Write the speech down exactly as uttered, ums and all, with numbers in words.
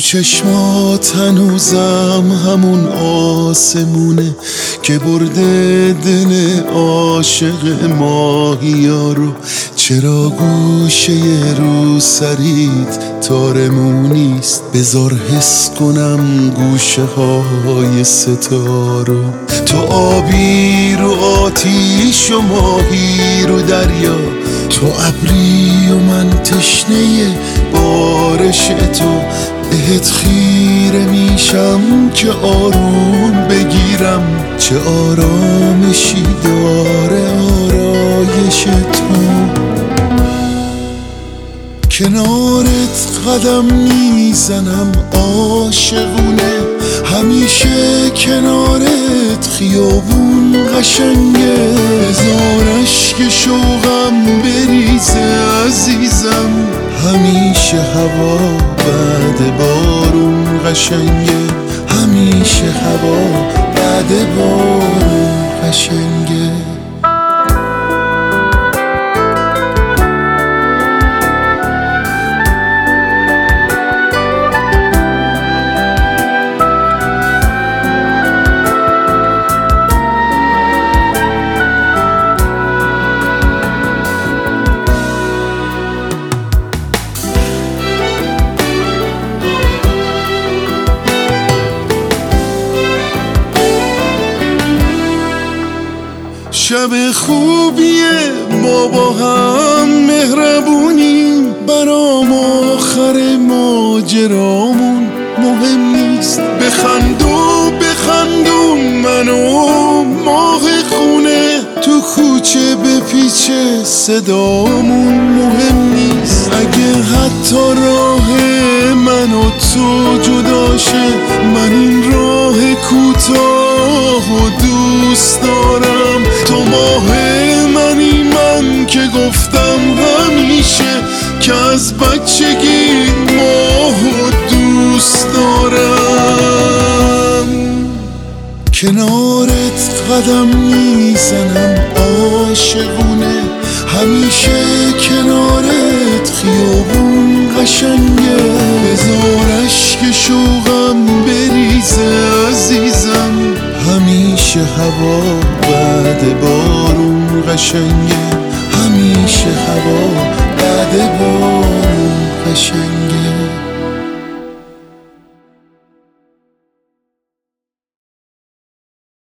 چشمات هنوزم همون آسمونه که برده دل عاشق ماهیا رو. چرا گوشه رو سریت تارمونیست؟ بذار حس کنم گوشه های ستارو. تو آبی رو آتیش و ماهی رو دریا، تو ابری و من تشنه بارش تو. بهت خیره میشم که آروم بگیرم، چه آرامشی داره آرایش تو. کنارت قدم میزنم عاشقونه، همیشه کنارت خیابون قشنگه. بذار اشک شوقم بریزه عزیزم، همیشه هوا بعد بارون قشنگه. همیشه هوا بعد بارون قشنگه. شب خوبیه ما با هم مهربونیم، برام آخر ماجرامون مهم نیست. بخندو بخندون منو ماه خونه، تو کوچه بپیچه صدامون مهم نیست. اگه حتی راه من و تو جداشه، من این راه کوتاه و دوست دارم. تو ماه منی، من که گفتم همیشه که از بچگی ماهو دوست دارم. کنارت قدم میزنم عاشقونه، همیشه کنارت خیابون قشنگه. بذار اشک شوقم بریزه عزیزم، همیشه هوا بعد بارون قشنگه. همیشه هوا